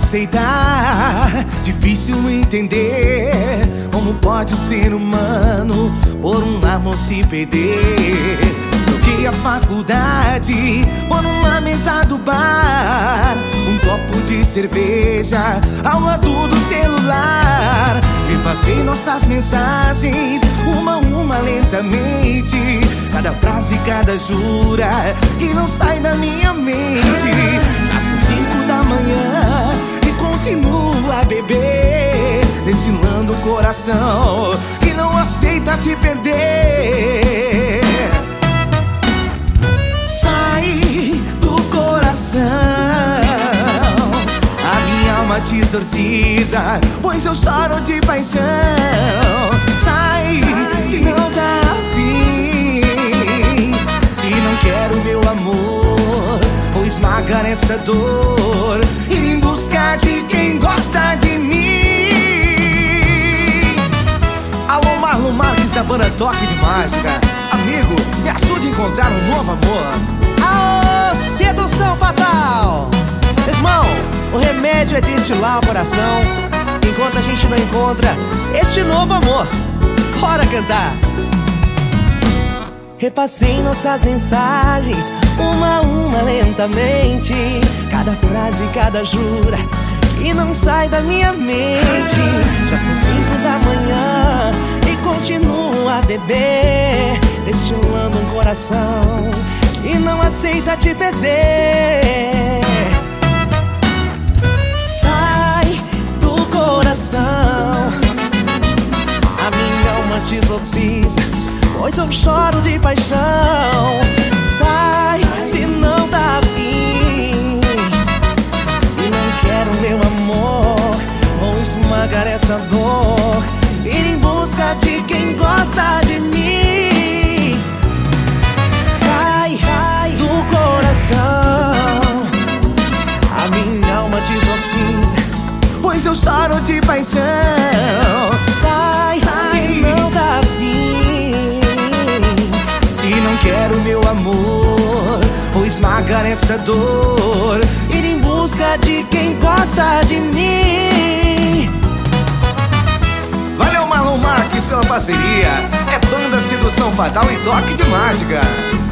aceitar, difícil entender como pode o ser humano por um amor se perder. Troquei a faculdade por uma mesa do bar, um copo de cerveja ao lado do celular. Repassei nossas mensagens uma a uma lentamente, cada frase, cada jura que não sai da minha mente. Já são 5 da manhã e continuo a beber, destilando o coração que não aceita te perder. Sai do coração, a minha alma te exorciza, pois eu choro de paixão. Sai, se não tá afim, se não quero meu amor, vou esmagar essa dor, ir em busca de quem gosta de mim. Alô, Marlon Marques da banda Toque de Mágica. Amigo, me ajude a encontrar um novo amor. Aô, sedução fatal! Irmão, o remédio é destilar o coração enquanto a gente não encontra este novo amor. Bora cantar! Repassei nossas mensagens uma a uma lentamente, cada frase, cada jura que não sai da minha mente. Já são 5 da manhã e continuo a beber, destilando um coração que não aceita te perder. Sai do coração, a minha alma te exorciza, pois eu choro de paixão. Sai, se não tá afim, se não quero meu amor, vou esmagar essa dor, ir em busca de quem gosta de mim. Sai do coração, a minha alma te exorciza, pois eu choro de paixão. Sai, se não tá afim, se não quero meu amor, vou esmagar essa dor, ir em busca de quem gosta de mim. Valeu, Marlon Marques, pela parceria. É banda Sedução Fatal e Toque de Mágica.